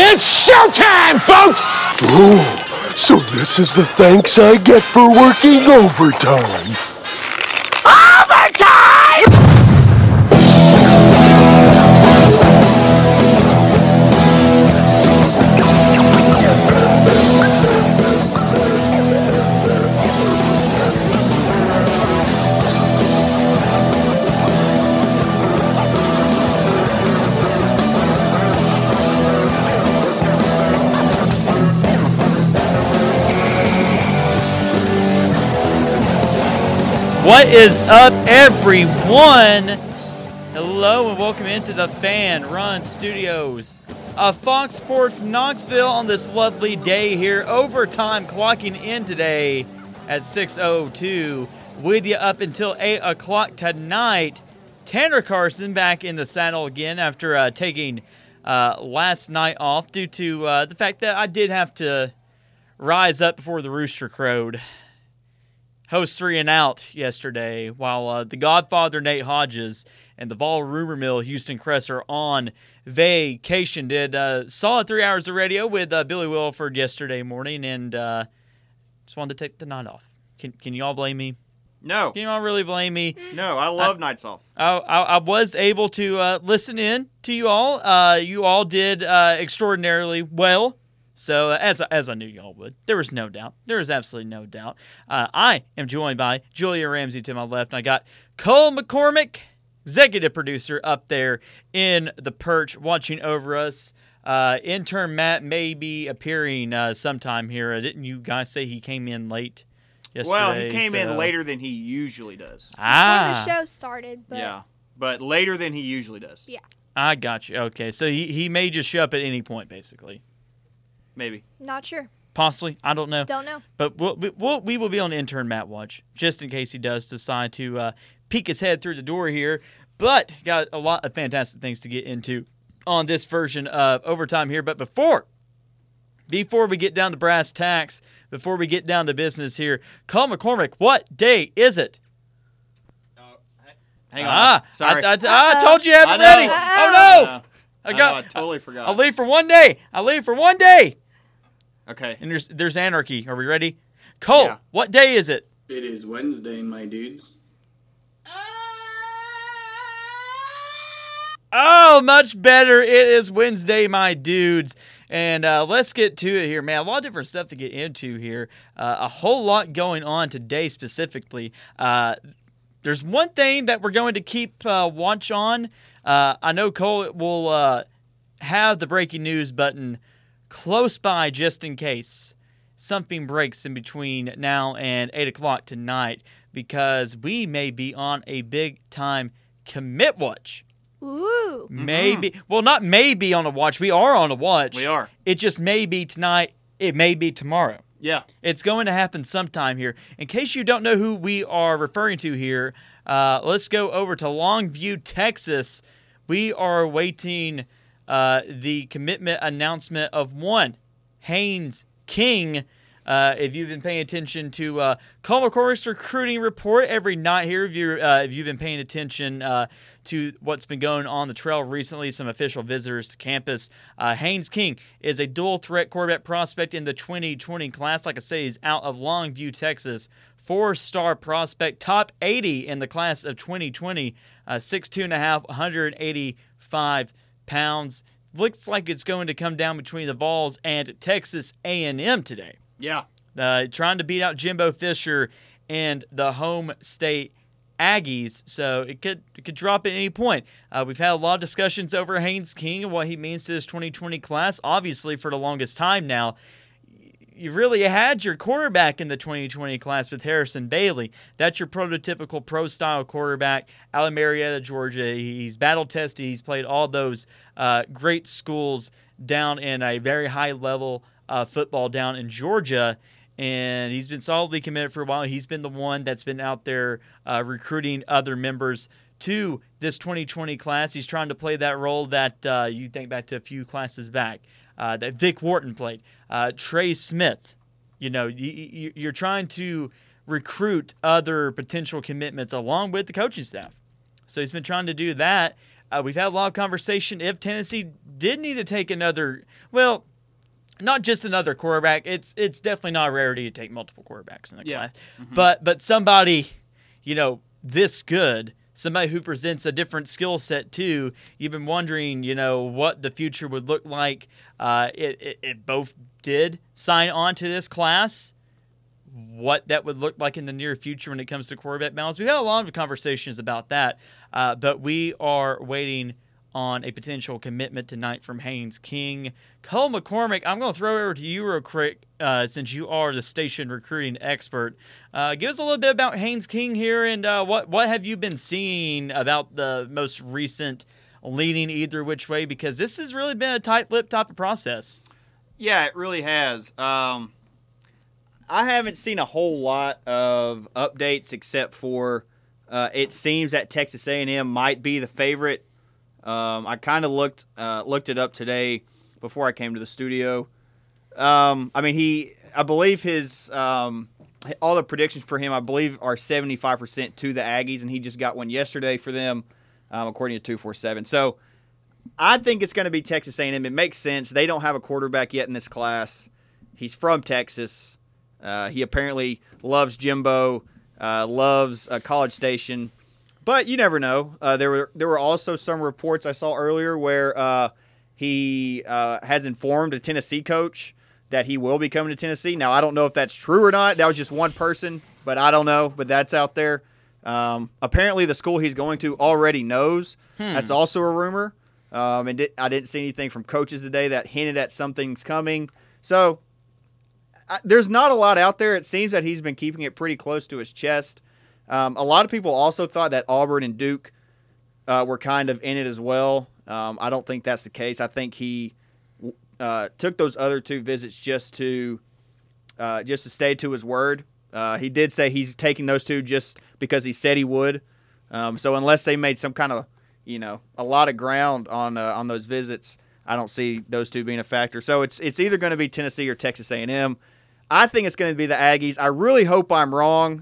It's showtime, folks! Oh, so this is the thanks I get for working overtime. Overtime! What is up, everyone? Hello and welcome into the Fan Run Studios of Fox Sports Knoxville on this lovely day here. Overtime clocking in today at 6:02. With you up until 8 o'clock tonight. Tanner Carson back in the saddle again after taking last night off due to the fact that I did have to rise up before the rooster crowed. Host 3 and out yesterday, while the Godfather Nate Hodges and the Vol Rumor Mill Houston Cress are on vacation. Did solid 3 hours of radio with Billy Wilford yesterday morning, and just wanted to take the night off. Can you all blame me? No. Can you all really blame me? No, I love nights off. I was able to listen in to you all. You all did extraordinarily well. So, as I knew y'all would, there was no doubt. There was absolutely no doubt. I am joined by Julia Ramsey to my left. I got Cole McCormick, executive producer, up there in the perch watching over us. Intern Matt may be appearing sometime here. Didn't you guys say he came in late yesterday? Well, he came in later than he usually does. Before the show started. But Yeah, but later than he usually does. Yeah. I got you. Okay, so he may just show up at any point, basically. Maybe. Not sure. Possibly. I don't know. Don't know. But we will be on intern Matt watch, just in case he does decide to peek his head through the door here. But got a lot of fantastic things to get into on this version of Overtime here. But before we get down to brass tacks, before we get down to business here, Cole McCormick, what day is it? Hang on. Sorry. I told you I had it I know. ready. Oh, no. I totally forgot. I'll leave for one day. Okay. And there's anarchy. Are we ready? Cole, Yeah. what day is it? It is Wednesday, my dudes. Oh, much better. It is Wednesday, my dudes. And let's get to it here, man. A lot of different stuff to get into here. A whole lot going on today specifically. There's one thing that we're going to keep watch on. I know Cole will have the breaking news button close by just in case something breaks in between now and 8 o'clock tonight, because we may be on a big-time commit watch. Ooh. Maybe. Well, not maybe on a watch. We are on a watch. We are. It just may be tonight. It may be tomorrow. Yeah. It's going to happen sometime here. In case you don't know who we are referring to here, let's go over to Longview, Texas. We are awaiting the commitment announcement of one, Haynes King. If you've been paying attention to Cole McCormick's recruiting report every night here, if you've been paying attention to what's been going on the trail recently, some official visitors to campus, Haynes King is a dual-threat quarterback prospect in the 2020 class. Like I say, he's out of Longview, Texas. 4-star prospect, top 80 in the class of 2020, 6'2.5", 185 pounds. Looks like it's going to come down between the Vols and Texas A&M today. Yeah. Trying to beat out Jimbo Fisher and the home state Aggies, so it could drop at any point. We've had a lot of discussions over Haynes King and what he means to this 2020 class. Obviously, for the longest time now, you really had your quarterback in the 2020 class with Harrison Bailey. That's your prototypical pro-style quarterback out of Marietta, Georgia. He's battle-tested. He's played all those great schools down in a very high level football down in Georgia, and he's been solidly committed for a while. He's been the one that's been out there recruiting other members to this 2020 class. He's trying to play that role that you think back to a few classes back, that Vic Wharton played. Trey Smith, you're trying to recruit other potential commitments along with the coaching staff. So he's been trying to do that. we've had a lot of conversation if Tennessee did need to take another, well, not just another quarterback. It's definitely not a rarity to take multiple quarterbacks in the class. But somebody, this good, somebody who presents a different skill set too. You've been wondering, what the future would look like. It both did sign on to this class. What that would look like in the near future when it comes to quarterback balance. We've had a lot of conversations about that, but we are waiting on a potential commitment tonight from Haynes King. Cole McCormick, I'm going to throw it over to you real quick since you are the station recruiting expert. Give us a little bit about Haynes King here and what have you been seeing about the most recent leaning either which way, because this has really been a tight-lipped type of process. Yeah, it really has. I haven't seen a whole lot of updates except for it seems that Texas A&M might be the favorite. I kind of looked it up today before I came to the studio. I believe his all the predictions for him, I believe, are 75% to the Aggies, and he just got one yesterday for them, according to 247. So I think it's going to be Texas A&M. It makes sense. They don't have a quarterback yet in this class. He's from Texas. He apparently loves Jimbo, loves College Station. But you never know. There were also some reports I saw earlier where he has informed a Tennessee coach that he will be coming to Tennessee. Now, I don't know if that's true or not. That was just one person, but I don't know. But that's out there. Apparently, the school he's going to already knows. That's also a rumor. I didn't see anything from coaches today that hinted at something's coming. So there's not a lot out there. It seems that he's been keeping it pretty close to his chest. A lot of people also thought that Auburn and Duke were kind of in it as well. I don't think that's the case. I think he took those other two visits just to stay to his word. He did say he's taking those two just because he said he would. So unless they made some kind of, a lot of ground on those visits, I don't see those two being a factor. So it's either going to be Tennessee or Texas A&M. I think it's going to be the Aggies. I really hope I'm wrong.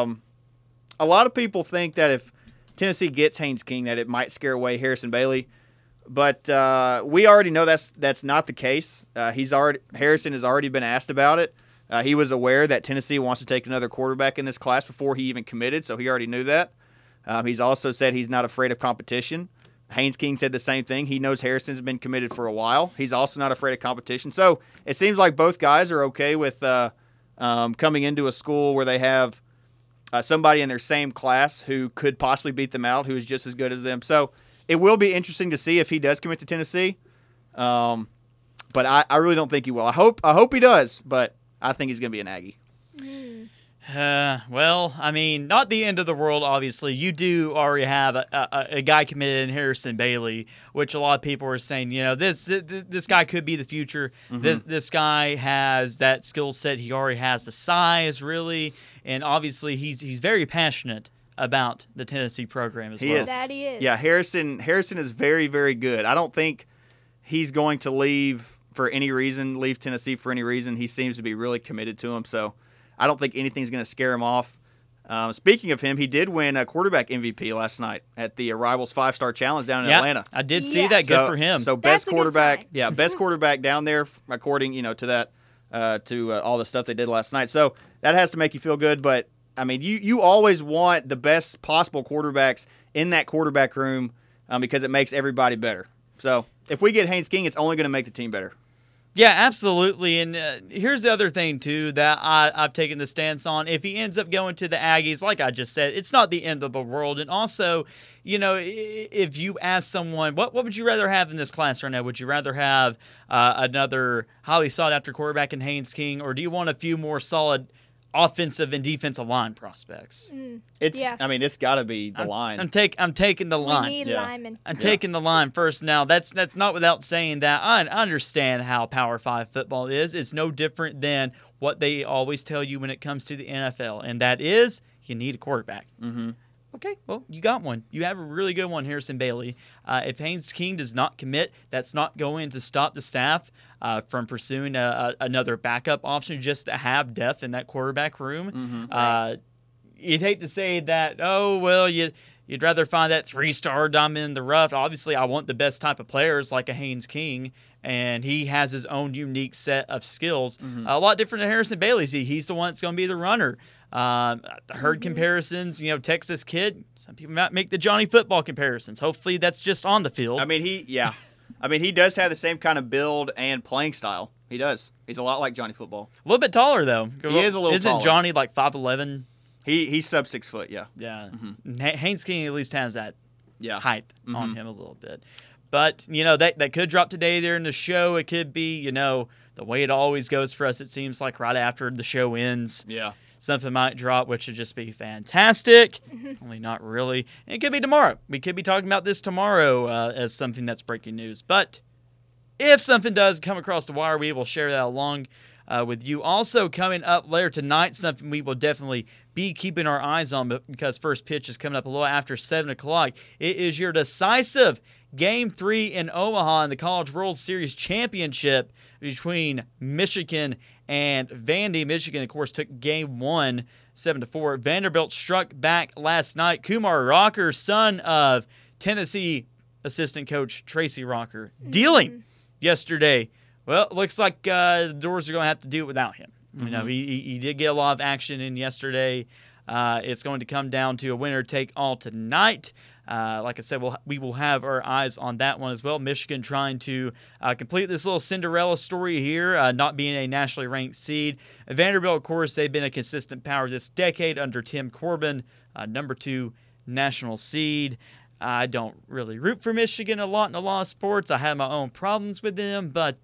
A lot of people think that if Tennessee gets Haynes King, that it might scare away Harrison Bailey, but we already know that's not the case. Harrison has already been asked about it. He was aware that Tennessee wants to take another quarterback in this class before he even committed, so he already knew that. He's also said he's not afraid of competition. Haynes King said the same thing. He knows Harrison's been committed for a while. He's also not afraid of competition. So it seems like both guys are okay with coming into a school where they have somebody in their same class who could possibly beat them out, who is just as good as them. So it will be interesting to see if he does commit to Tennessee. But I really don't think he will. I hope he does, but I think he's going to be an Aggie. Well, I mean, not the end of the world, obviously. You do already have a guy committed in Harrison Bailey, which a lot of people are saying, this guy could be the future. Mm-hmm. This guy has that skill set. He already has the size, really. And obviously, he's very passionate about the Tennessee program as well. That he is. Yeah, Harrison is very, very good. I don't think he's going to leave Tennessee for any reason. He seems to be really committed to him, so I don't think anything's going to scare him off. Speaking of him, he did win a quarterback MVP last night at the Rivals 5-Star Challenge down in Atlanta. I did see that. Good for him. So best quarterback, best quarterback down there, according to that, to all the stuff they did last night. So that has to make you feel good. But I mean, you always want the best possible quarterbacks in that quarterback room because it makes everybody better. So if we get Haynes King, it's only going to make the team better. Yeah, absolutely. And here's the other thing, too, that I've taken the stance on. If he ends up going to the Aggies, like I just said, it's not the end of the world. And also, if you ask someone, what would you rather have in this class right now? Would you rather have another highly sought-after quarterback in Haynes King, or do you want a few more solid offensive and defensive line prospects? I mean, it's got to be the line. I'm taking the line. We need linemen. I'm taking the line first. Now, that's not without saying that I understand how Power 5 football is. It's no different than what they always tell you when it comes to the NFL, and that is you need a quarterback. Mm-hmm. Okay, well, you got one. You have a really good one, Harrison Bailey. If Haynes King does not commit, that's not going to stop the staff from pursuing another backup option just to have depth in that quarterback room. Mm-hmm. You'd hate to say that, oh, well, you you'd rather find that 3-star diamond in the rough. Obviously, I want the best type of players like a Haynes King, and he has his own unique set of skills. A lot different than Harrison Bailey's. He's the one that's going to be the runner. Heard comparisons, Texas kid. Some people might make the Johnny football comparisons. Hopefully, that's just on the field. I mean, he does have the same kind of build and playing style. He does. He's a lot like Johnny football. A little bit taller, though. He is a little Isn't taller. Johnny like 5'11"? He's sub 6 foot, yeah. Yeah. Haynes King at least has that Yeah. height on him a little bit. But, that could drop today there in the show. It could be, the way it always goes for us, it seems like right after the show ends. Yeah. Something might drop, which would just be fantastic. Only not really. And it could be tomorrow. We could be talking about this tomorrow as something that's breaking news. But if something does come across the wire, we will share that along with you. Also coming up later tonight, something we will definitely be keeping our eyes on because first pitch is coming up a little after 7 o'clock. It is your decisive Game 3 in Omaha in the College World Series Championship between Michigan and Vandy. Michigan, of course, took Game 1, 7-4. Vanderbilt struck back last night. Kumar Rocker, son of Tennessee assistant coach Tracy Rocker, dealing yesterday. Well, it looks like the Doors are going to have to do it without him. He did get a lot of action in yesterday. It's going to come down to a winner-take-all tonight. Like I said, we will have our eyes on that one as well. Michigan trying to complete this little Cinderella story here, not being a nationally ranked seed. Vanderbilt, of course, they've been a consistent power this decade under Tim Corbin, number 2 national seed. I don't really root for Michigan a lot in a lot of sports. I have my own problems with them, but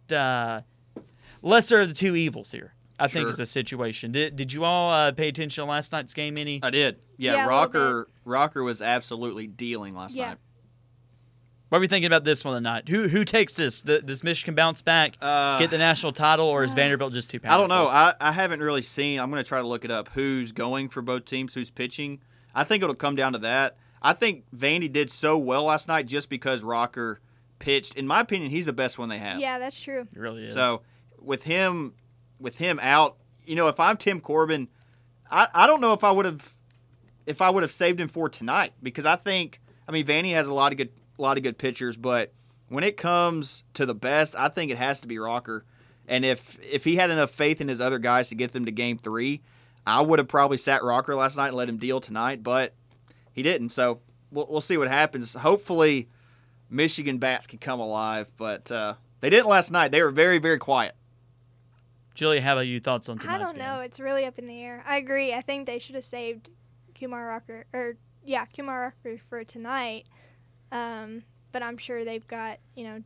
lesser of the two evils here, I think, is the situation. Did you all pay attention to last night's game any? I did. Yeah, a Rocker was absolutely dealing last night. What are we thinking about this one tonight? Who takes this? Does Michigan bounce back, get the national title, or is Vanderbilt just too powerful? I don't know. I haven't really seen. I'm going to try to look it up. Who's going for both teams? Who's pitching? I think it'll come down to that. I think Vandy did so well last night just because Rocker pitched. In my opinion, he's the best one they have. Yeah, that's true. It really is. So with him out, if I'm Tim Corbin, I don't know if I would have saved him for tonight because Vandy has a lot of good pitchers, but when it comes to the best, I think it has to be Rocker. And if he had enough faith in his other guys to get them to Game 3, I would have probably sat Rocker last night and let him deal tonight, but he didn't. So we'll see what happens. Hopefully, Michigan bats can come alive, but they didn't last night. They were very, very quiet. Julia, how about you? Thoughts on I tonight's don't game? know. It's really up in the air. I agree. I think they should have saved Kumar Rocker for tonight. But I'm sure they've got,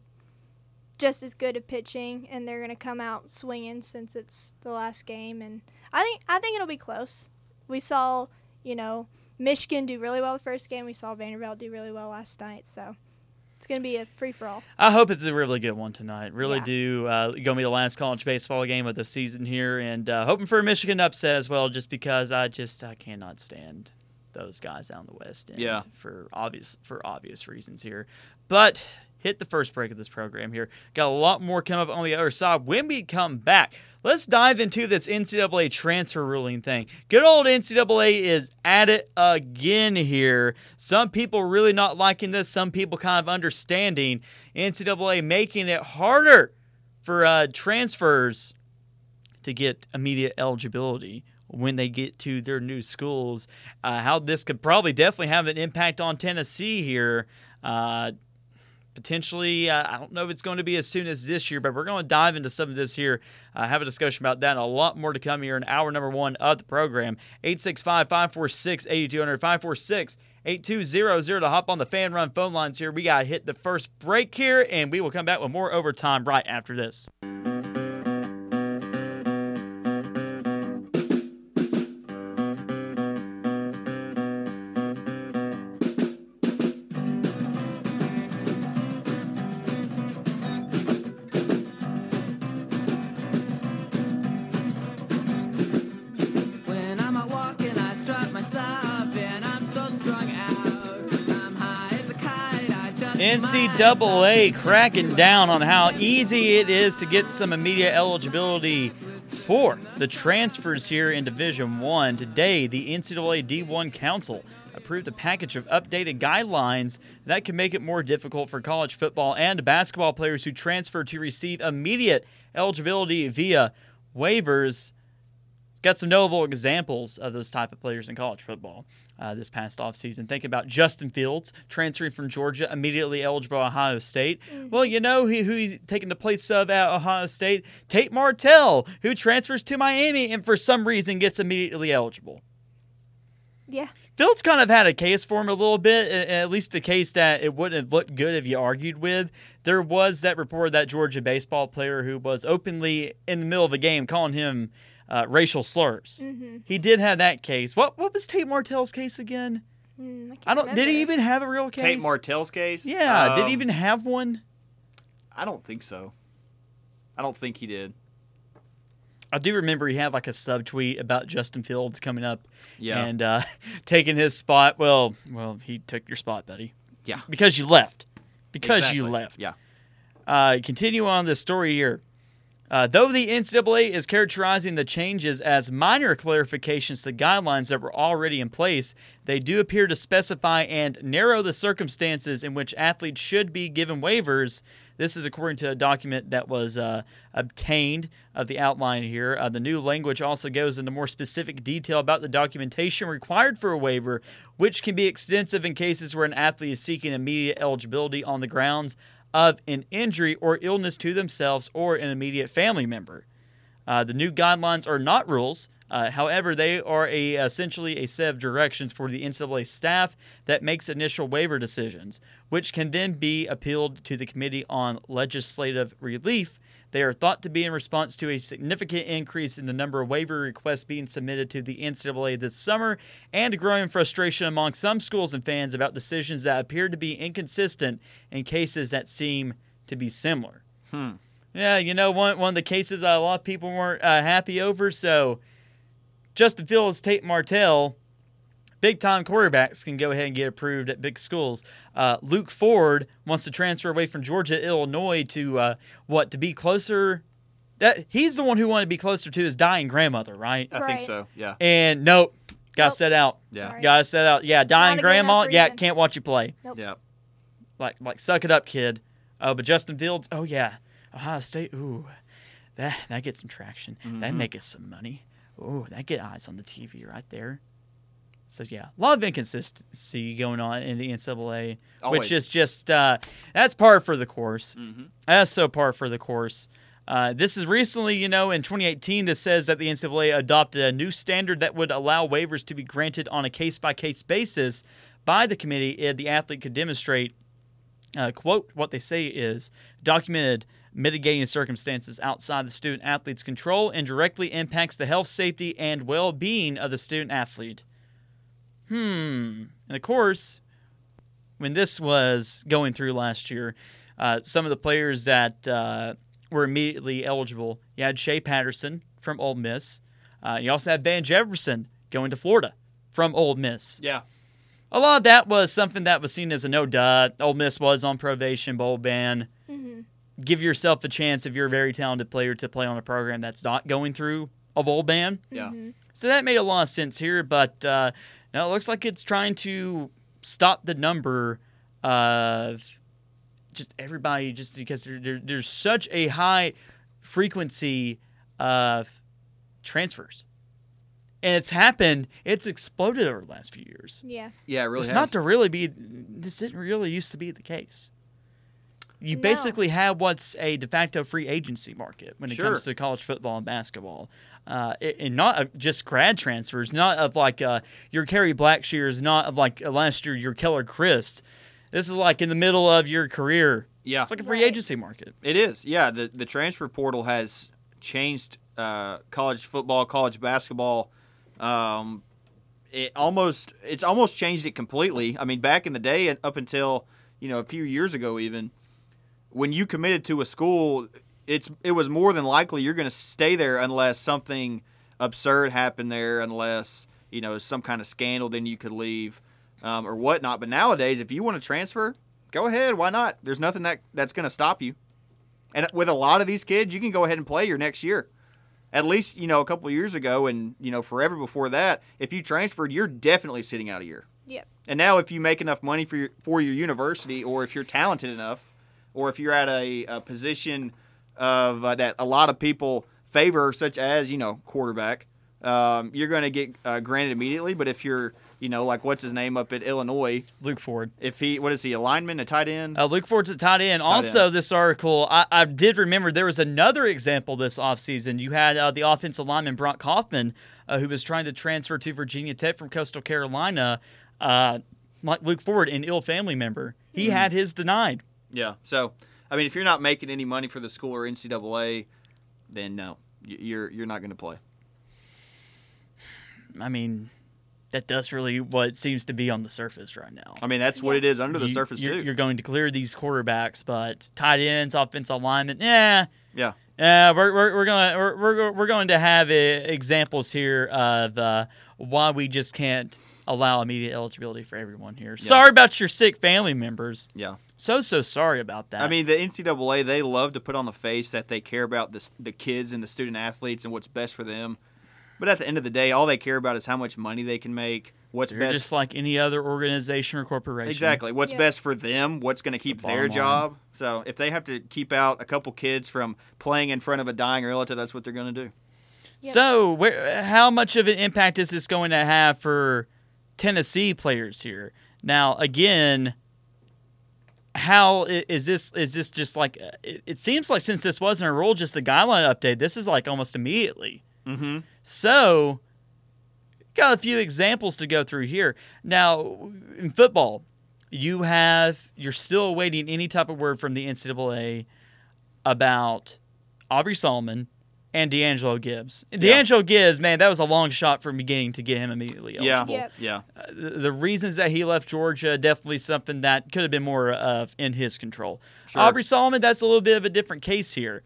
just as good at pitching, and they're going to come out swinging since it's the last game. And I think it'll be close. We saw, Michigan do really well the first game. We saw Vanderbilt do really well last night. So it's going to be a free-for-all. I hope it's a really good one tonight. Really Yeah. do. Going to be the last college baseball game of the season here, and hoping for a Michigan upset as well, just because I cannot stand those guys out in the West End. Yeah. For obvious reasons here. But hit the first break of this program here. Got a lot more coming up on the other side. When we come back, let's dive into this NCAA transfer ruling thing. Good old NCAA is at it again here. Some people really not liking this. Some people kind of understanding. NCAA making it harder for transfers to get immediate eligibility when they get to their new schools. How this could probably definitely have an impact on Tennessee here. Potentially, I don't know if it's going to be as soon as this year, but we're going to dive into some of this here, have a discussion about that, and a lot more to come here in hour number 1 of the program. 865-546-8200, 546-8200 to hop on the Fan Run phone lines here. We got to hit the first break here, and we will come back with more overtime right after this. NCAA cracking down on how easy it is to get some immediate eligibility for the transfers here in Division I. Today, the NCAA D1 Council approved a package of updated guidelines that can make it more difficult for college football and basketball players who transfer to receive immediate eligibility via waivers. Got some notable examples of those type of players in college football this past offseason. Think about Justin Fields transferring from Georgia, immediately eligible at Ohio State. Well, you know who he's taking the place of at Ohio State? Tate Martell, who transfers to Miami and for some reason gets immediately eligible. Yeah. Fields kind of had a case for him a little bit, at least the case that it wouldn't have looked good if you argued with. There was that report of that Georgia baseball player who was openly in the middle of a game calling him racial slurs. He did have that case. What was Tate Martell's case again? I don't. Did he even have a real case? Tate Martell's case? Yeah. Did he even have one? I don't think so. I don't think he did. I do remember he had like a subtweet about Justin Fields coming up Yeah. and taking his spot. Well, he took your spot, buddy. Yeah. Because you left. Because you Exactly. left. Yeah. Continue on this story here. Though the NCAA is characterizing the changes as minor clarifications to guidelines that were already in place, they do appear to specify and narrow the circumstances in which athletes should be given waivers. This is according to a document that was obtained of the outline here. The new language also goes into more specific detail about the documentation required for a waiver, which can be extensive in cases where an athlete is seeking immediate eligibility on the grounds of an injury or illness to themselves or an immediate family member. The new guidelines are not rules. However, they are essentially a set of directions for the NCAA staff that makes initial waiver decisions, which can then be appealed to the Committee on Legislative Relief. They are thought to be in response to a significant increase in the number of waiver requests being submitted to the NCAA this summer and growing frustration among some schools and fans about decisions that appear to be inconsistent in cases that seem to be similar. Yeah, you know, one of the cases a lot of people weren't happy over, so Justin Fields, Tate Martell, big-time quarterbacks can go ahead and get approved at big schools. Luke Ford wants to transfer away from Georgia, Illinois to to be closer. He's the one who wanted to be closer to his dying grandmother, right? I think Right. so. Yeah. And nope, got Nope. set out. Yeah. Sorry. Got set out. Yeah, dying Not a good grandma. enough Yeah, reason. can't watch you play. Yeah. Like suck it up, kid. Oh, but Justin Fields. Oh yeah, Ohio State. Ooh, that gets some traction. That make us some money. Ooh, that get eyes on the TV right there. So, yeah, a lot of inconsistency going on in the NCAA, Always. which is just that's par for the course. That's so par for the course. This is recently, in 2018, this says that the NCAA adopted a new standard that would allow waivers to be granted on a case-by-case basis by the committee if the athlete could demonstrate, quote, what they say is documented mitigating circumstances outside the student-athlete's control and directly impacts the health, safety, and well-being of the student-athlete. And of course, when this was going through last year, some of the players that were immediately eligible, you had Shea Patterson from Ole Miss. You also had Van Jefferson going to Florida from Ole Miss. Yeah. A lot of that was something that was seen as a no-duh. Ole Miss was on probation, bowl ban. Give yourself a chance if you're a very talented player to play on a program that's not going through a bowl ban. Yeah. So that made a lot of sense here, but no, it looks like it's trying to stop the number of just everybody just because there's such a high frequency of transfers. And it's exploded over the last few years. Yeah. Yeah, it really This didn't really used to be the case. You No. basically have what's a de facto free agency market when it Sure. comes to college football and basketball. And not just grad transfers, not of like your Kerry Blackshears, not of like last year your Keller Christ. This is like in the middle of your career. Yeah. It's like a free Right. agency market. It is. Yeah, the transfer portal has changed college football, college basketball. It's almost changed it completely. I mean, back in the day, up until a few years ago, even when you committed to a school, it was more than likely you're going to stay there unless something absurd happened there, unless some kind of scandal, then you could leave or whatnot. But nowadays, if you want to transfer, go ahead. Why not? There's nothing that's going to stop you. And with a lot of these kids, you can go ahead and play your next year. At least, a couple of years ago and, forever before that, if you transferred, you're definitely sitting out a year. Yep. And now if you make enough money for your university, or if you're talented enough, or if you're at a position of that a lot of people favor, such as, quarterback, you're going to get granted immediately. But if you're, like what's his name up at Illinois, Luke Ford. if what is he, a lineman, a tight end? Luke Ford's a tight end. Also, this article, I did remember there was another example this offseason. You had the offensive lineman Brock Hoffman, who was trying to transfer to Virginia Tech from Coastal Carolina, like Luke Ford, an ill family member. He had his denied. Yeah. So, I mean, if you're not making any money for the school or NCAA, then no, you're not going to play. I mean, that does really what it seems to be on the surface right now. I mean, that's what it is under the surface too. You're going to clear these quarterbacks, but tight ends, offensive linemen, yeah. We're going to have examples here of why we just can't allow immediate eligibility for everyone here. Yeah. Sorry about your sick family members. Yeah. So sorry about that. I mean, the NCAA, they love to put on the face that they care about the kids and the student athletes and what's best for them. But at the end of the day, all they care about is how much money they can make, what's They're best. just like any other organization or corporation. Exactly. What's best for them, what's going to keep their job. So if they have to keep out a couple kids from playing in front of a dying relative, that's what they're going to do. Yep. So how much of an impact is this going to have for Tennessee players here? Now, again, how is this just like it seems like since this wasn't a rule, just a guideline update, this is like almost immediately. Mm-hmm. So, got a few examples to go through here. Now, in football, you're still awaiting any type of word from the NCAA about Aubrey Solomon and D'Angelo Gibbs. D'Angelo Gibbs, man, that was a long shot from beginning to get him immediately eligible. Yep. Yeah. The reasons that he left Georgia, definitely something that could have been more of in his control. Sure. Aubrey Solomon, that's a little bit of a different case here.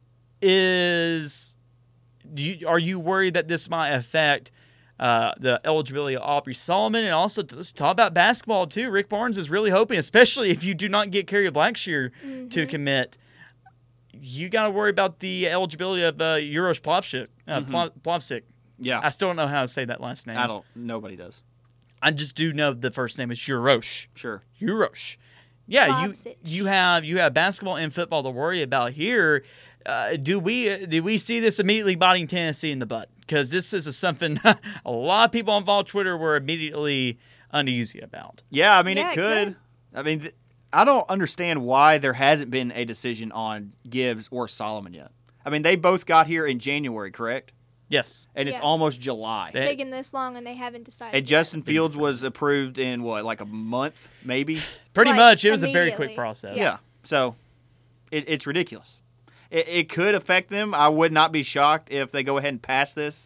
Are you worried that this might affect the eligibility of Aubrey Solomon? And also, let's talk about basketball, too. Rick Barnes is really hoping, especially if you do not get Kerry Blackshear to commit, you got to worry about the eligibility of Uroš Plavsic. Yeah. I still don't know how to say that last name. Nobody does. I just do know the first name is Uroš. Sure. Uroš. Yeah, Plavsic. you have basketball and football to worry about here. Do we see this immediately biting Tennessee in the butt? Because this is something a lot of people on Vol Twitter were immediately uneasy about. Yeah, I mean, Yeah, it it could. could. I mean, I don't understand why there hasn't been a decision on Gibbs or Solomon yet. I mean, they both got here in January, correct? Yes. And it's Yeah. almost July. It's taken this long and they haven't decided. And yet. Justin Fields was approved in, like a month, maybe? Pretty Like, much. It was a very quick immediately. process. Yeah. So it's ridiculous. It could affect them. I would not be shocked if they go ahead and pass this.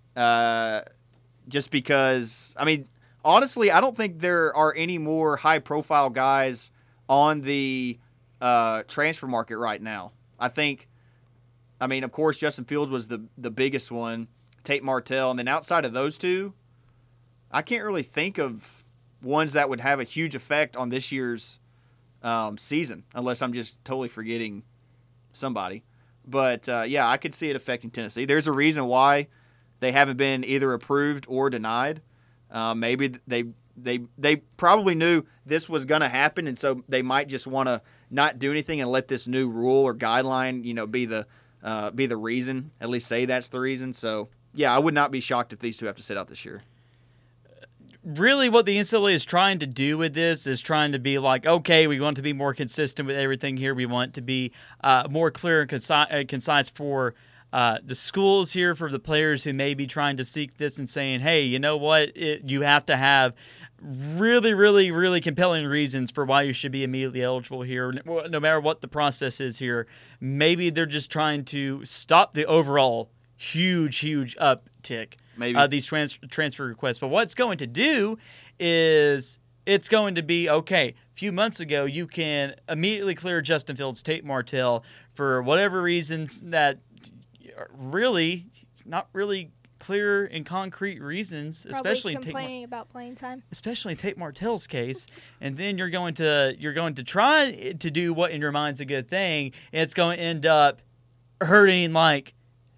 Just because, I mean, honestly, I don't think there are any more high-profile guys on the transfer market right now. I mean, of course, Justin Fields was the biggest one, Tate Martell, and then outside of those two, I can't really think of ones that would have a huge effect on this year's season, unless I'm just totally forgetting somebody. But, yeah, I could see it affecting Tennessee. There's a reason why they haven't been either approved or denied. Maybe they probably knew this was going to happen, and so they might just want to not do anything and let this new rule or guideline, be the reason. At least say that's the reason. So, yeah, I would not be shocked if these two have to sit out this year. Really what the NCAA is trying to do with this is trying to be like, okay, we want to be more consistent with everything here. We want to be more clear and concise for the schools here, for the players who may be trying to seek this and saying, hey, you know what? You have to have really, really, really compelling reasons for why you should be immediately eligible here, no matter what the process is here. Maybe they're just trying to stop the overall huge uptick Maybe. these transfer requests. But what it's going to do is it's going to be, okay, a few months ago you can immediately clear Justin Fields, Tate Martell for whatever reasons that are really not really clear and concrete reasons, Probably especially complaining about playing time. especially in Tate Martell's case, and then you're going to try to do what in your mind's a good thing, and it's going to end up hurting like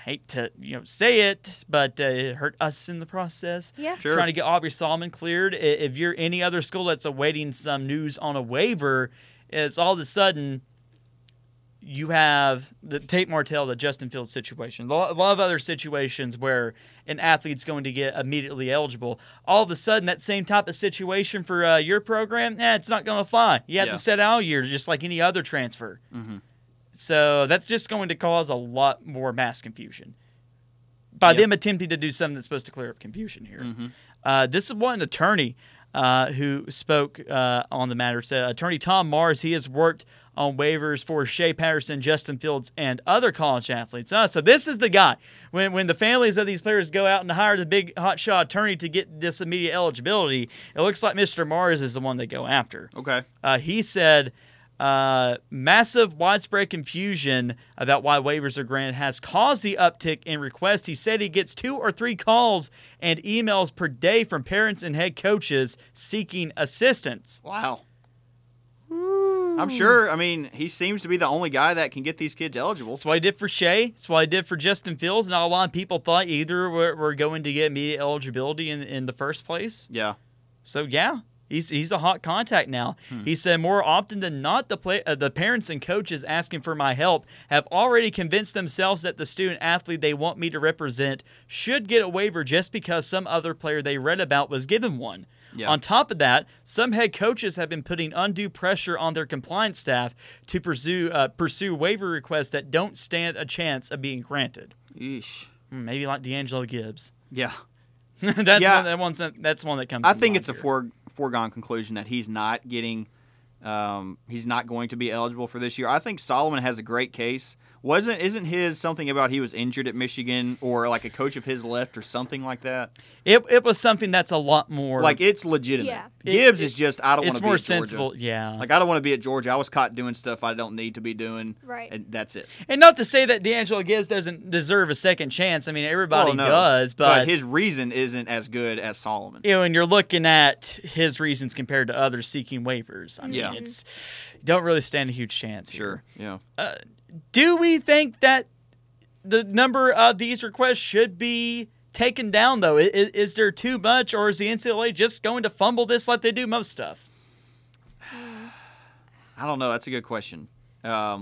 hate to say it, but it hurt us in the process. Yeah. Sure. Trying to get Aubrey Solomon cleared. If you're any other school that's awaiting some news on a waiver, it's all of a sudden you have the Tate Martell, the Justin Fields situation. A lot of other situations where an athlete's going to get immediately eligible. All of a sudden, that same type of situation for your program, it's not going to fly. You have Yeah. to sit out a year just like any other transfer. Mm-hmm. So that's just going to cause a lot more mass confusion by Yep. them attempting to do something that's supposed to clear up confusion here. This is what an attorney who spoke on the matter said. Attorney Tom Mars, he has worked on waivers for Shea Patterson, Justin Fields, and other college athletes. So this is the guy. When the families of these players go out and hire the big hotshot attorney to get this immediate eligibility, it looks like Mr. Mars is the one they go after. Okay. He said massive widespread confusion about why waivers are granted has caused the uptick in requests. He said he gets 2 or 3 calls and emails per day from parents and head coaches seeking assistance. Wow. I'm sure. I mean, he seems to be the only guy that can get these kids eligible. That's what I did for Shea. That's what I did for Justin Fields. Not a lot of people thought either were going to get immediate eligibility in the first place. Yeah. So, yeah. He's a hot contact now. He said more often than not, the parents and coaches asking for my help have already convinced themselves that the student athlete they want me to represent should get a waiver just because some other player they read about was given one. Yeah. On top of that, some head coaches have been putting undue pressure on their compliance staff to pursue waiver requests that don't stand a chance of being granted. Yeesh. Maybe like D'Angelo Gibbs. Yeah. That's Yeah. one that comes. I to think mind it's a here. foregone conclusion that he's not getting, he's not going to be eligible for this year. I think Solomon has a great case. Isn't his something about he was injured at Michigan or like a coach of his left or something like that? It was something that's a lot more Like it's legitimate. Yeah. Gibbs is just I don't want It's to be more at Georgia. sensible, yeah. Like I don't want to be at Georgia. I was caught doing stuff I don't need to be doing. Right. And that's it. And not to say that D'Angelo Gibbs doesn't deserve a second chance. I mean, everybody Well, no. does, but his reason isn't as good as Solomon. and you're looking at his reasons compared to others seeking waivers. I mean, Yeah. it's don't really stand a huge chance here. Sure. Yeah. Do we think that the number of these requests should be taken down, though? Is there too much, or is the NCAA just going to fumble this like they do most stuff? I don't know. That's a good question. I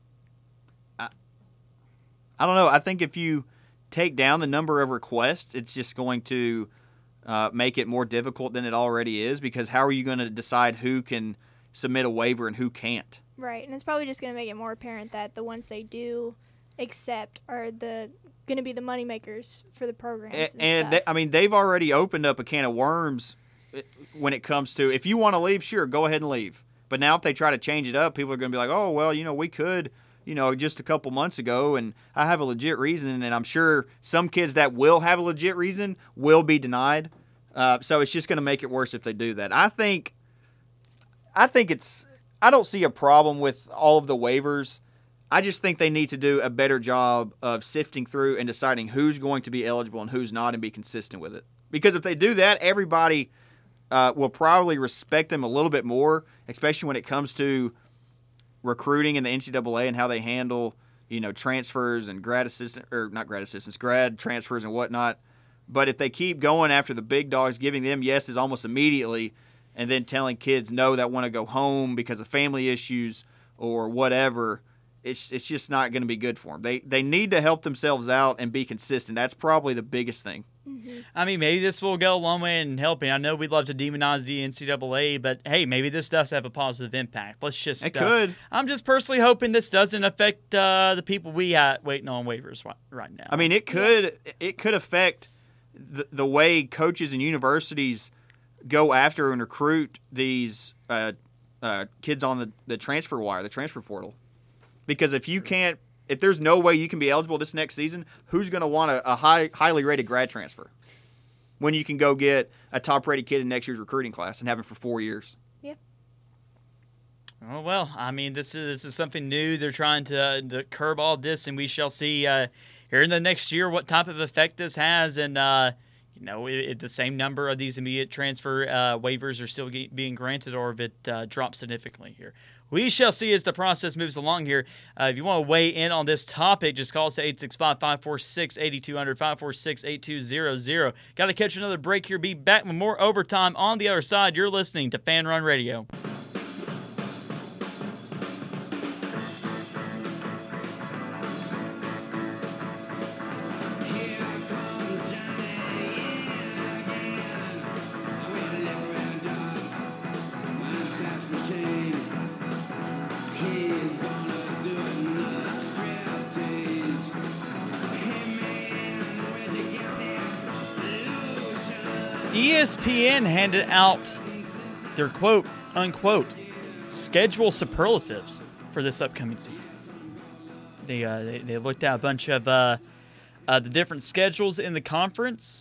don't know. I think if you take down the number of requests, it's just going to make it more difficult than it already is, because how are you going to decide who can submit a waiver and who can't? Right, and it's probably just going to make it more apparent that the ones they do accept are going to be the moneymakers for the programs and stuff. They've already opened up a can of worms when it comes to, if you want to leave, sure, go ahead and leave. But now if they try to change it up, people are going to be like, oh, well, we could, just a couple months ago, and I have a legit reason, and I'm sure some kids that will have a legit reason will be denied. So it's just going to make it worse if they do that. I don't see a problem with all of the waivers. I just think they need to do a better job of sifting through and deciding who's going to be eligible and who's not, and be consistent with it. Because if they do that, everybody will probably respect them a little bit more, especially when it comes to recruiting in the NCAA and how they handle, transfers and grad transfers and whatnot. But if they keep going after the big dogs, giving them yeses almost immediately, and then telling kids no that want to go home because of family issues or whatever, it's just not going to be good for them. They need to help themselves out and be consistent. That's probably the biggest thing. I mean, maybe this will go a long way in helping. I know we'd love to demonize the NCAA, but hey, maybe this does have a positive impact. Let's just. It could. I'm just personally hoping this doesn't affect the people we got waiting on waivers right now. I mean, it could affect the way coaches and universities go after and recruit these kids on the transfer wire, the transfer portal. Because if there's no way you can be eligible this next season, who's going to want a highly rated grad transfer when you can go get a top-rated kid in next year's recruiting class and have him for 4 years? Yeah. Oh, well, I mean, this is something new. They're trying to curb all this, and we shall see here in the next year what type of effect this has. And, the same number of these immediate transfer waivers are still being granted, or if it drops significantly here. We shall see as the process moves along here. If you want to weigh in on this topic, just call us at 865-546-8200, 546-8200. Got to catch another break here. Be back with more overtime on the other side. You're listening to Fan Run Radio. ESPN handed out their quote-unquote schedule superlatives for this upcoming season. They looked at a bunch of the different schedules in the conference,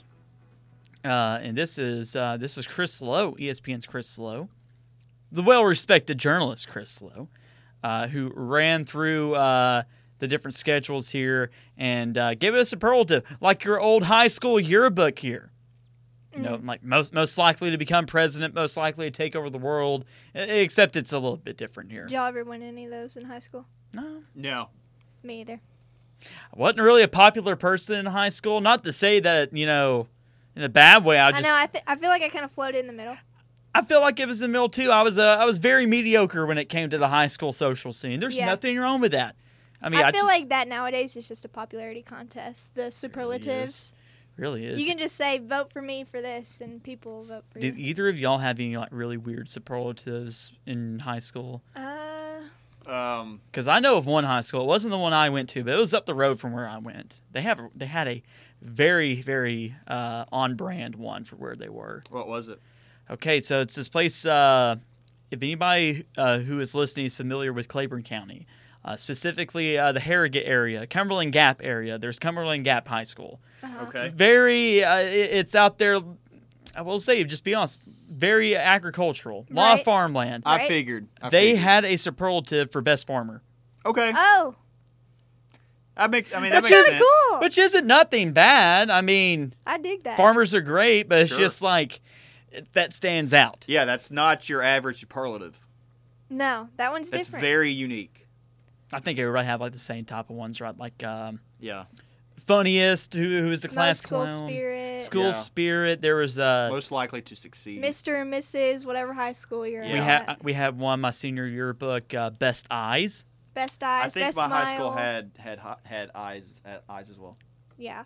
and this is Chris Lowe, ESPN's Chris Lowe, the well-respected journalist Chris Lowe, who ran through the different schedules here and gave it a superlative, like your old high school yearbook here. You know, like most likely to become president, most likely to take over the world, except it's a little bit different here. Did y'all ever win any of those in high school? No. Me either. I wasn't really a popular person in high school. Not to say that, in a bad way. I know. I feel like I kind of floated in the middle. I feel like it was in the middle too. I was very mediocre when it came to the high school social scene. There's nothing wrong with that. I mean, I feel like that nowadays is just a popularity contest. The superlatives. Really is. You can just say, vote for me for this, and people will vote for Did you. either of y'all have any really weird superlatives in high school? Because I know of one high school. It wasn't the one I went to, but it was up the road from where I went. They had a very, very on-brand one for where they were. What was it? Okay, so it's this place. If anybody who is listening is familiar with Claiborne County, specifically the Harrogate area, Cumberland Gap area, there's Cumberland Gap High School. Okay. Very, it's out there. I will say, just be honest, very agricultural, a lot of Right. farmland. Right. I figured. They had a superlative for best farmer, Okay. Oh, That makes Which sense. is cool. which isn't nothing bad. I mean, I dig that. farmers are great, but it's Sure. just like that stands out. Yeah, that's not your average superlative. No, that one's That's different. very unique. I think everybody have like the same type of ones, right? Like Yeah. funniest, who was the class Most school clown, spirit. school Yeah. spirit. There was Most likely to succeed. Mr. and Mrs. whatever high school you're Yeah. at. we had one my senior yearbook, best eyes. Best eyes, I think best my smile. high school had eyes as well. Yeah.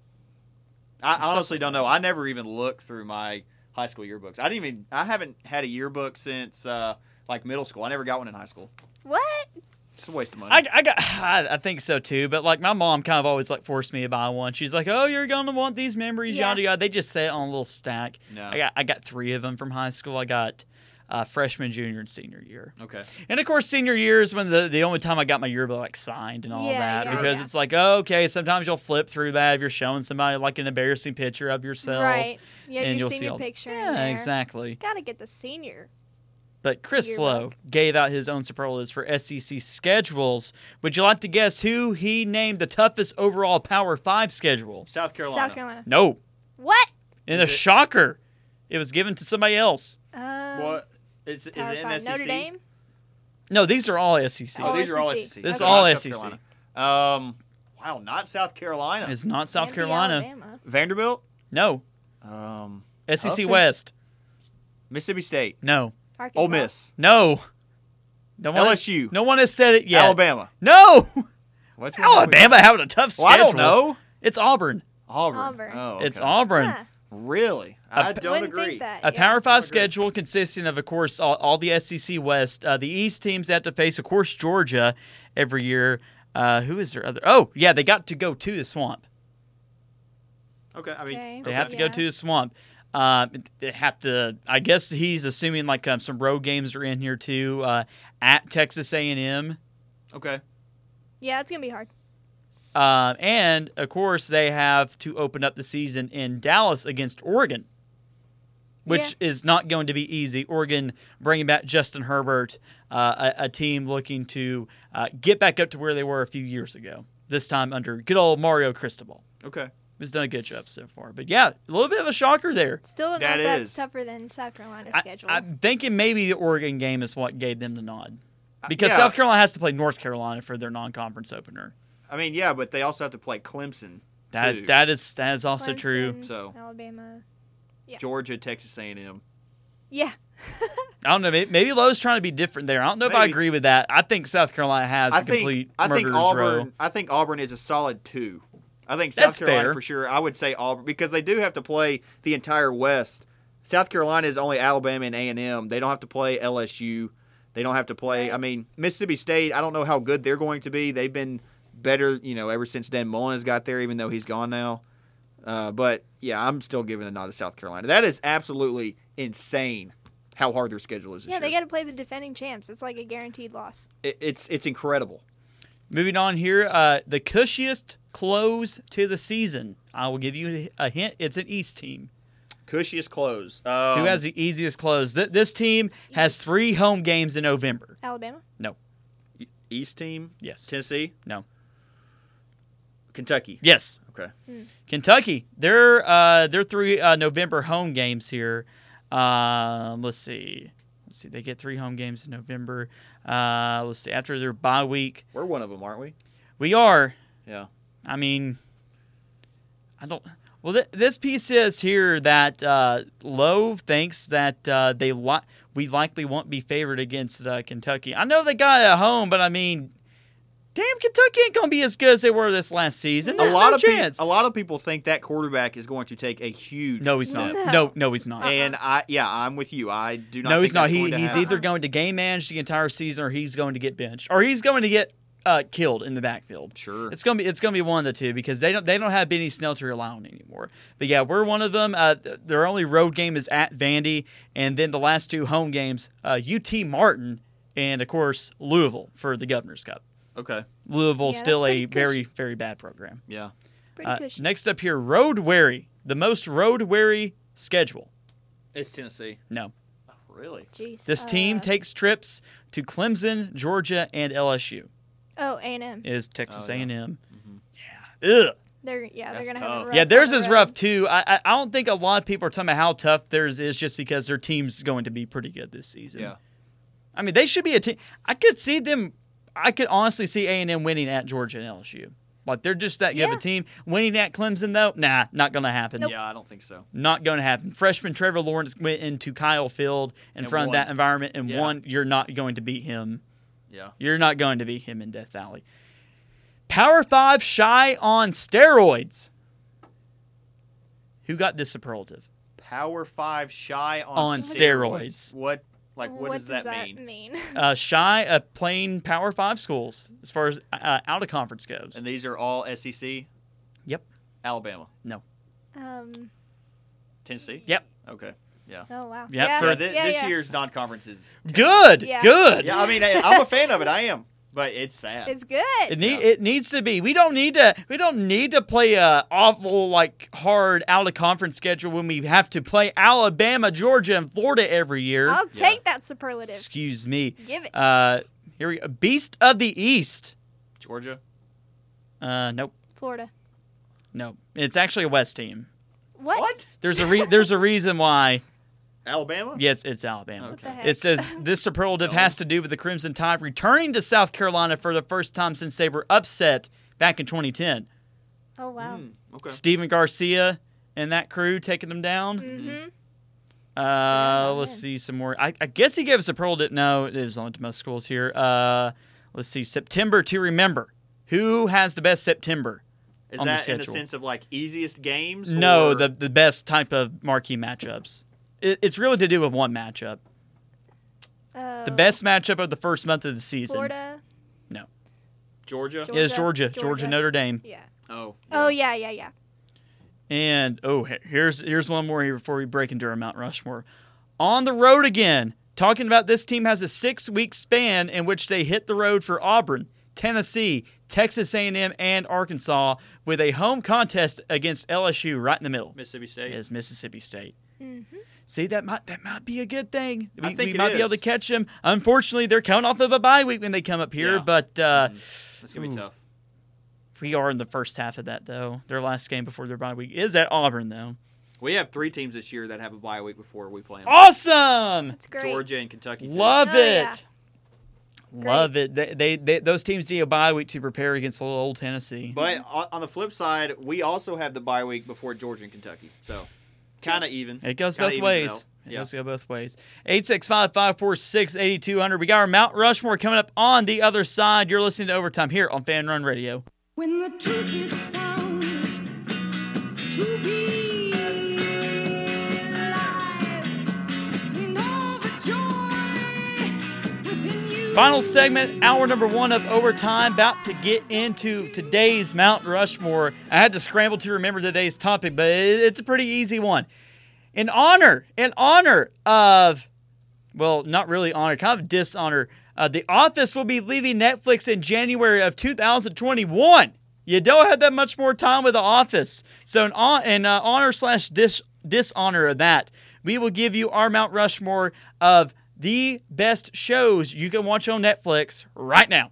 I honestly don't know. I never even looked through my high school yearbooks. I haven't had a yearbook since like middle school. I never got one in high school. What? It's a waste of money. I think so too, but like my mom kind of always like forced me to buy one. She's like, "Oh, you're gonna want these memories, Yeah. yada yada." They just say it on a little stack. No. I got 3 of them from high school. I got freshman, junior, and senior year. Okay. And of course, senior year is when the only time I got my yearbook like signed and all Yeah, that, yeah, because yeah. it's like, oh, okay, sometimes you'll flip through that if you're showing somebody like an embarrassing picture of yourself. Right. You have and your you'll see senior all- picture in Yeah, there. exactly. Gotta get the senior. But Chris Yearbook. Lowe gave out his own superlatives for SEC schedules. Would you like to guess who he named the toughest overall Power 5 schedule? South Carolina. South Carolina. No. What? In Is a it- shocker, it was given to somebody else. What? Is Power it in five. SEC? Notre Dame? No, these are all SEC. Oh, All these are all SEC. SEC. This is So all not SEC. Carolina. Wow, not South Carolina. It's not South Can't be Carolina. Alabama. Vanderbilt. No. SEC Toughest? West. Mississippi State. No. Arkansas. Ole Miss. No. No one LSU. No one has said it yet. Alabama. No. Which one are we- Alabama having a tough schedule. Well, I don't know. It's Auburn. Auburn. Oh, okay. It's Auburn. Huh. Really? I don't Wouldn't agree. think that. A yeah. Power 5 agree. schedule consisting of course, all the SEC West. The East teams have to face, of course, Georgia every year. Who is their other? Oh, yeah, they got to go to the Swamp. Okay, I mean, Okay. They have to go Yeah. to the Swamp. They have to. I guess he's assuming like some road games are in here too. At Texas A&M, okay. Yeah, it's gonna be hard. and of course they have to open up the season in Dallas against Oregon, which is not going to be easy. Oregon bringing back Justin Herbert, a team looking to get back up to where they were a few years ago. This time under good old Mario Cristobal. Okay. Who's done a good job so far. But yeah, a little bit of a shocker there. Still don't know That if that's is. tougher than South Carolina's schedule. I'm thinking maybe the Oregon game is what gave them the nod. Because Yeah. South Carolina has to play North Carolina for their non-conference opener. I mean, yeah, but they also have to play Clemson. too. That is also true. Clemson, So- Alabama. Yeah. Georgia, Texas A&M. Yeah. I don't know. Maybe Lowe's trying to be different there. I don't know if I Maybe. agree with that. I think South Carolina has I a complete think murderer's Auburn. row. I think Auburn is a solid 2. I think That's South Carolina fair. for sure. I would say Auburn because they do have to play the entire West. South Carolina is only Alabama and A&M. They don't have to play LSU. They don't have to play. I mean, Mississippi State. I don't know how good they're going to be. They've been better, ever since Dan Mullen has got there, even though he's gone now. But yeah, I'm still giving the nod to South Carolina. That is absolutely insane how hard their schedule is this Yeah, they year. got to play the defending champs. It's like a guaranteed loss. It's incredible. Moving on here, the cushiest close to the season. I will give you a hint. It's an East team. Cushiest close. Who has the easiest close? This team has East. 3 home games in November. Alabama. No. East team? Yes. Tennessee? No. Kentucky? Yes. Okay. Kentucky. Their 3 November home games here. Let's see. They get 3 home games in November. Let's see. After their bye week, We're one of them, aren't we? we are. Yeah. I mean, I don't. Well, this piece says here that Lowe thinks that we likely won't be favored against Kentucky. I know they got it at home, but I mean, damn, Kentucky ain't gonna be as good as they were this last season. There's no chance. A lot of people think that quarterback is going to take a huge No, he's step. not. No, he's not. And I'm with you. I do not. No, think he's not. that's going to He's happen. either going to game manage the entire season, or he's going to get benched, or he's going to get killed in the backfield. Sure. It's gonna be one of the two because they don't have Benny Snell to rely on anymore. But yeah, we're one of them. Their only road game is at Vandy, and then the last 2 home games, UT Martin, and of course Louisville for the Governor's Cup. Okay. Louisville Yeah, still that's a pretty very cushy. very bad program. Yeah. Pretty cushy. Next up here, road weary, the most road weary schedule. It's Tennessee. No, Oh, really? Jeez. this team takes trips to Clemson, Georgia, and LSU. Oh, A&M. Is Texas Oh, yeah. A&M? Yeah. Ugh. They're That's gonna have tough. it rough. Yeah, theirs on the is road. rough too. I don't think a lot of people are talking about how tough theirs is just because their team's going to be pretty good this season. Yeah. I mean, they should be a team. I could honestly see A&M winning at Georgia and LSU. Like, they're just that good of Yeah. a team. Winning at Clemson, though, nah, not going to happen. Yeah, I don't think so. Not going to happen. Freshman Trevor Lawrence went into Kyle Field in And front of won. that environment and Yeah. won. You're not going to beat him. Yeah. You're not going to beat him in Death Valley. Power 5 shy on steroids. Who got this superlative? Power 5 shy On on steroids. What does that mean? Shy of playing Power 5 schools as far as out of conference goes. And these are all SEC? Yep. Alabama. No. Tennessee? Yep. Okay. Yeah. Oh wow. Yep, Yeah. for- Yeah, Yeah, this yeah. year's non-conference is Good. Yeah. Good. Yeah, I mean, I'm a fan of it. I am. But it's sad. It's good. It needs to be. We don't need to play a awful hard out of conference schedule when we have to play Alabama, Georgia, and Florida every year. I'll take that superlative. Excuse me. Give it. Here we go. Beast of the East. Georgia? Nope. Florida. Nope. It's actually a West team. What? There's a reason why. Alabama? Yes, it's Alabama. What the heck? It says this superlative has to do with the Crimson Tide returning to South Carolina for the first time since they were upset back in 2010. Oh wow. Okay. Steven Garcia and that crew taking them down. Mm-hmm. Let's see some more. I guess he gave us a superlative. No, it is only to most schools here. Let's see. September to remember. Who has the best September? Is on the that in the schedule? sense of easiest games? No, or- the best type of marquee matchups. It's really to do with one matchup. The best matchup of the first month of the season. Florida. No. Georgia? It is Georgia. Georgia. Georgia Notre Dame. Yeah. Oh. Oh yeah. And here's one more here before we break into our Mount Rushmore. On the road again. Talking about this team has a 6-week span in which they hit the road for Auburn, Tennessee, Texas A&M, and Arkansas with a home contest against LSU right in the middle. Mississippi State? Is Mississippi State. Mm-hmm. See, that might be a good thing. I think we it might be able to is. catch them. Unfortunately, they're coming off of a bye week when they come up here, Yeah. but That's going to be Ooh. tough. we are in the first half of that, though. Their last game before their bye week is at Auburn, though. We have 3 teams this year that have a bye week before we play them. Awesome! That's great. Georgia and Kentucky. Too. Love Oh, it. yeah. Love it. They those teams need a bye week to prepare against old Tennessee. But on the flip side, we also have the bye week before Georgia and Kentucky. So kind of even. It goes Kinda both evens it ways. out. It Yeah. does go both ways. 865-546-8200. We got our Mount Rushmore coming up on the other side. You're listening to Overtime here on Fan Run Radio. When the truth is found to be lies, and all the joy within you. Final segment, hour number 1 of Overtime. About to get into today's Mount Rushmore. I had to scramble to remember today's topic, but it's a pretty easy one. In honor of, well, not really honor, kind of dishonor, The Office will be leaving Netflix in January of 2021. You don't have that much more time with The Office. So in honor/dishonor of that, we will give you our Mount Rushmore of the best shows you can watch on Netflix right now.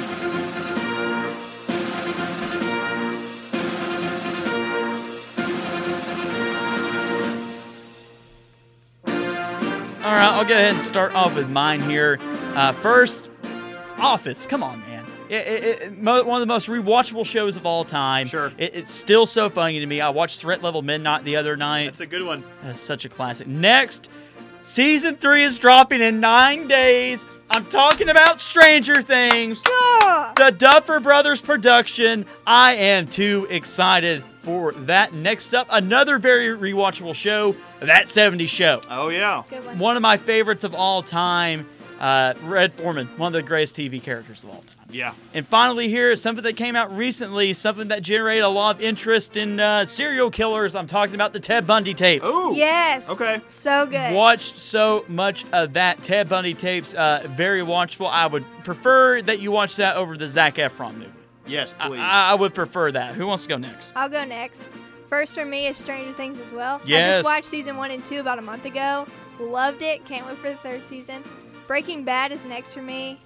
All right, I'll go ahead and start off with mine here. First, Office. Come on, man. One of the most rewatchable shows of all time. Sure. It's still so funny to me. I watched Threat Level Midnight the other night. That's a good one. That's such a classic. Next, Season 3 is dropping in 9 days. I'm talking about Stranger Things. Ah! The Duffer Brothers production. I am too excited for that. Next up, another very rewatchable show, That 70s Show. Oh, yeah. Good one. One of my favorites of all time, Red Foreman, one of the greatest TV characters of all time. Yeah. And finally here, something that came out recently, something that generated a lot of interest in serial killers. I'm talking about the Ted Bundy tapes. Ooh. Yes. Okay. So good. Watched so much of that. Ted Bundy tapes, very watchable. I would prefer that you watch that over the Zac Efron movie. Yes, please. I would prefer that. Who wants to go next? I'll go next. First for me is Stranger Things as well. I Yes. just watched season 1 and 2 about a month ago. Loved it. Can't wait for the 3rd season. Breaking Bad is next for me.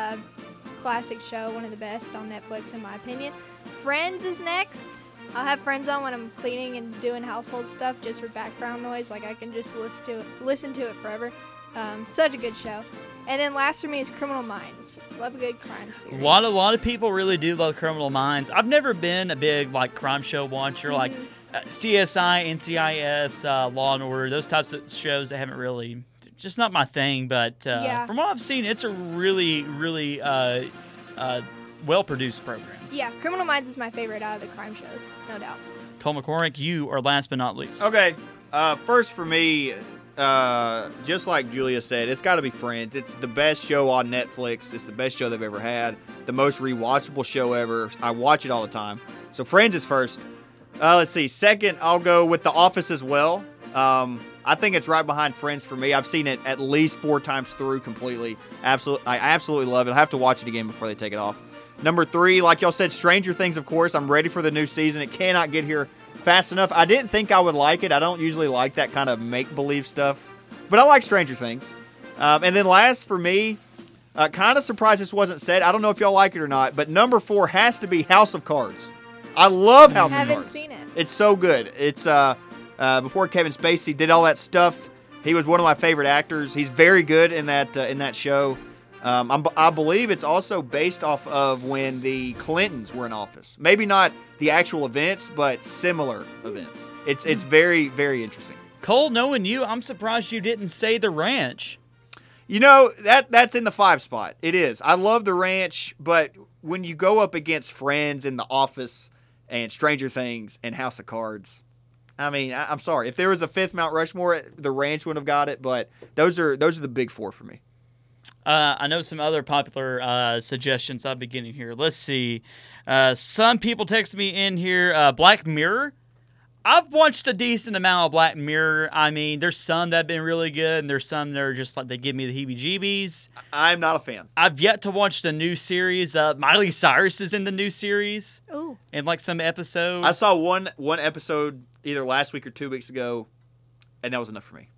Classic show, one of the best on Netflix in my opinion. Friends is next. I'll have Friends on when I'm cleaning and doing household stuff just for background noise. Like I can just listen to it forever. Such a good show. And then last for me is Criminal Minds. Love a good crime series. A lot of people really do love Criminal Minds. I've never been a big crime show watcher, like CSI, NCIS, Law and Order, those types of shows that haven't really, just not my thing. But from what I've seen, it's a really, really well-produced program. Yeah, Criminal Minds is my favorite out of the crime shows, no doubt. Cole McCormick, you are last but not least. Okay. First for me, just like Julia said, it's got to be Friends. It's the best show on Netflix. It's the best show they've ever had. The most rewatchable show ever. I watch it all the time. So Friends is first. Let's see. Second, I'll go with The Office as well. I think it's right behind Friends for me. I've seen it at least 4 times through completely. I absolutely love it. I'll have to watch it again before they take it off. Number 3, like y'all said, Stranger Things, of course. I'm ready for the new season. It cannot get here fast enough. I didn't think I would like it. I don't usually like that kind of make-believe stuff. But I like Stranger Things. And then last for me, kind of surprised this wasn't said. I don't know if y'all like it or not, but number 4 has to be House of Cards. I love House of Cards. Haven't seen it. It's so good. It's before Kevin Spacey did all that stuff. He was one of my favorite actors. He's very good in that show. I believe it's also based off of when the Clintons were in office. Maybe not the actual events, but similar events. It's very, very interesting. Cole, knowing you, I'm surprised you didn't say The Ranch. You know, that's in the 5 spot. It is. I love The Ranch, but when you go up against Friends and The Office and Stranger Things and House of Cards, I mean, I'm sorry. If there was a 5th Mount Rushmore, The Ranch would have got it, but those are the big 4 for me. I know some other popular suggestions I'll be getting here. Let's see. Some people text me in here. Black Mirror. I've watched a decent amount of Black Mirror. I mean, there's some that have been really good, and there's some that are just like they give me the heebie-jeebies. I'm not a fan. I've yet to watch the new series. Miley Cyrus is in the new series. Ooh. In like some episode. I saw one episode either last week or 2 weeks ago, and that was enough for me.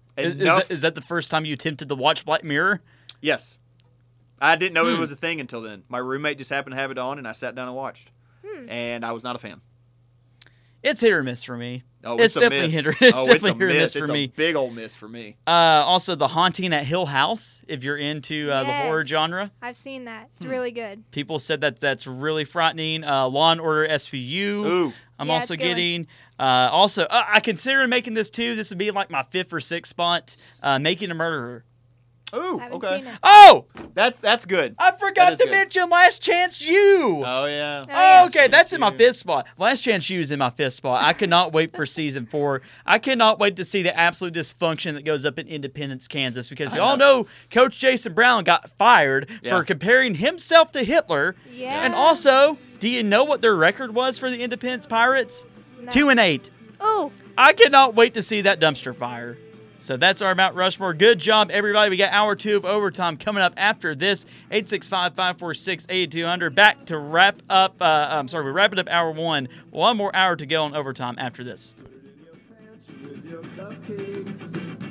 Is that the first time you attempted to watch Black Mirror? Yes. I didn't know it was a thing until then. My roommate just happened to have it on, and I sat down and watched. And I was not a fan. It's hit or miss for me. Oh, It's a definitely miss. hinder- it's oh, definitely it's a hit or miss. miss for It's me. a big old miss for me. Also, The Haunting at Hill House, if you're into the horror Yes. genre. I've seen that. It's Hmm. really good. People said that's really frightening. Law and Order SVU. Ooh. I'm Yeah, also it's a good one. getting. Also, I consider making this too. This would be like my 5th or 6th spot. Making a Murderer. Ooh, I haven't okay. seen it. Oh, That's good. I That forgot is to good. mention Last Chance U. Oh yeah. Oh, yeah. Okay, that's in my 5th spot. Last Chance U is in my 5th spot. I cannot wait for season 4. I cannot wait to see the absolute dysfunction that goes up in Independence, Kansas, because we all know Coach Jason Brown got fired Yeah. for comparing himself to Hitler. Yeah. And also, do you know what their record was for the Independence Pirates? No. 2-8. Oh, I cannot wait to see that dumpster fire. So that's our Mount Rushmore. Good job, everybody. We got hour 2 of overtime coming up after this. 865-546-8200. Back to wrap up. We're wrapping up hour 1. One more hour to go on overtime after this. With your cupcakes.